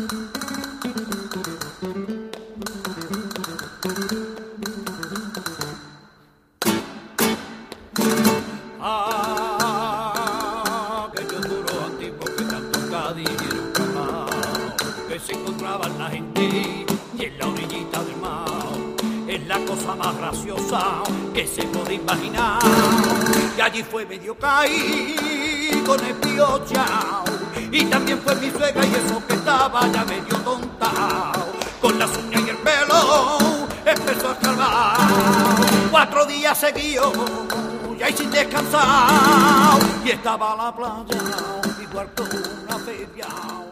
Aquellos duros antiguos que tanto en Cádiz dieron calmao, que se encontraban la gente y en la orillita del mar. Es la cosa más graciosa que se puede imaginar. Y allí fue medio caí con el piochao, y también fue mi suegra, y eso que estaba ya medio tontao. Con las uñas y el pelo empezó a escarbar. 4 días seguidos y ahí sin descansar, y estaba la playa igual que una feria.